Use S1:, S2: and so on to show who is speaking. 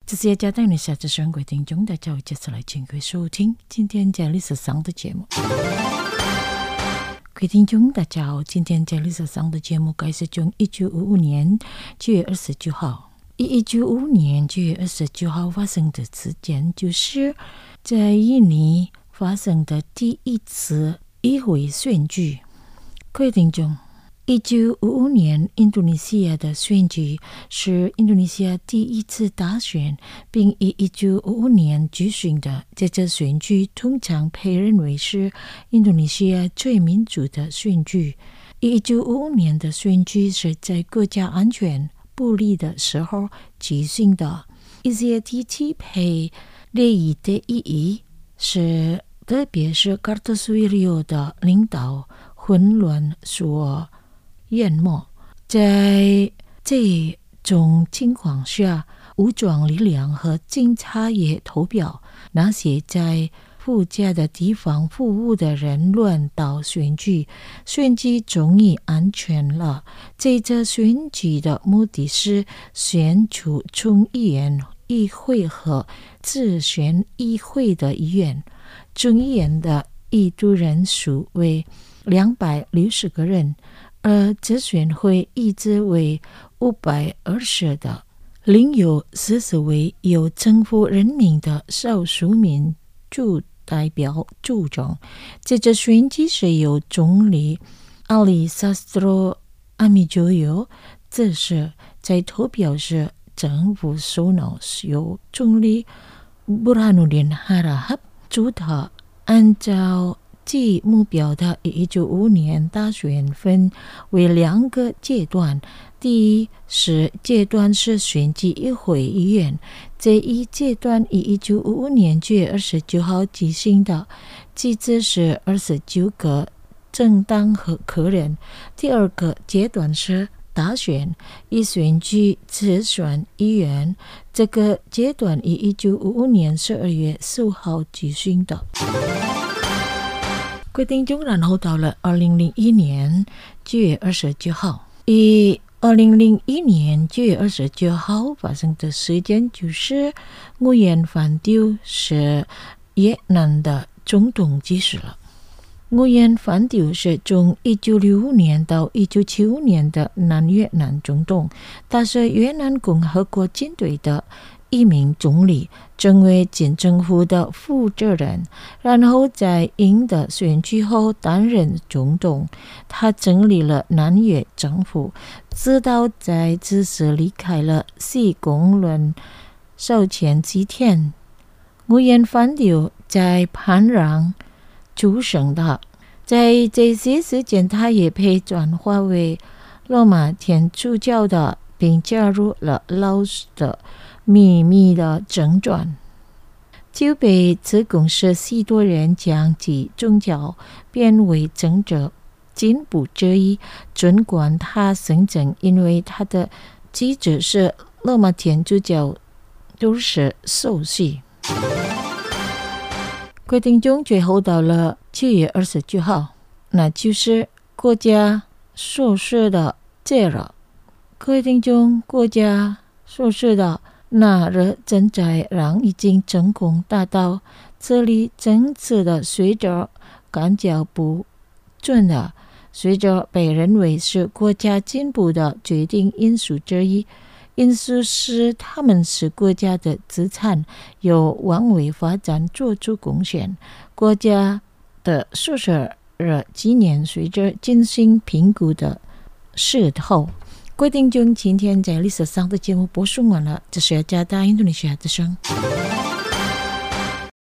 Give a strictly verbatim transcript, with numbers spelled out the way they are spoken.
S1: 这是加当你下次生活听众，大家接下来请各位收听今天在历史上的节目。各位听众，大家好，今天在历史上的节目开始从一九五五年九月二十九号。一九五五年九月二十九号发生的事件，就是在印尼发生的第一次议会选举。各位听众，一九五五年印度尼西亚的选举是印度尼西亚第一次大选，并于一九五五年举行的。这次选举通常被认为是印度尼西亚最民主的选举。一九五五年的选举是在国家安全不利的时候举行的。一些地区被列义的意义是，特别是卡特苏伊利奥的领导混乱所淹没。在这种情况下，武装力量和警察也投票，那些在附近的地方服务的人乱到选举，选举终于安全了。这次选举的目的是选出众议院议会和自选议会的议员。众议院的议员人数为两百六十个人，而自选会议制为五百二十的，另有四十位由政府任命的少数民主代表组成。这次选举是由总理阿里萨斯特罗阿米佐尤指示，在投票时政府首脑由总理布哈努丁哈拉哈主导。按照其目标的一九五五年大选分为两个阶段。第一是阶段是选举议会议员，这一阶段于一九五五年九月二十九号举行的，机制是二十九个政党和个人。第二个阶段是大选，以选举自选议员，这个阶段于一九五五年十二月十五号举行的。各位听众，然后到了二零零一年九月二十九号，以二零零一年九月二十九号发生的事件就是nguyen Phan Thieu是越南的总统去世了。nguyen Phan Thieu是从一九六五年到一九七五年的南越南总统，他是越南共和国军队的一名总理，成为军政府的负责人，然后在赢得选举后担任总统。他成立了南越政府，直到在自此离开了西贡轮授前几天。nguyen Phan Thieu在潘朗出生的，在这些时间他也被转化为罗马天主教的，并加入了老师的秘密的政权，就被指控是许多人将其宗教变为政治进步之一。尽管他声称因为他的机制是罗马天主教都是受洗。各位听众，最后到了七月二十九号，那就是国家硕士的节了。各位听众，国家硕士的那日正在让已经成功达到这里政治的随着感觉不准的，随着被认为是国家进步的决定因素之一。因素是他们使国家的资产有往为发展做出贡献。国家的硕士日今年随着进行评估的时候。各位听众，今天在历史上的节目播送完了，这是加拿大印度尼西亚之声。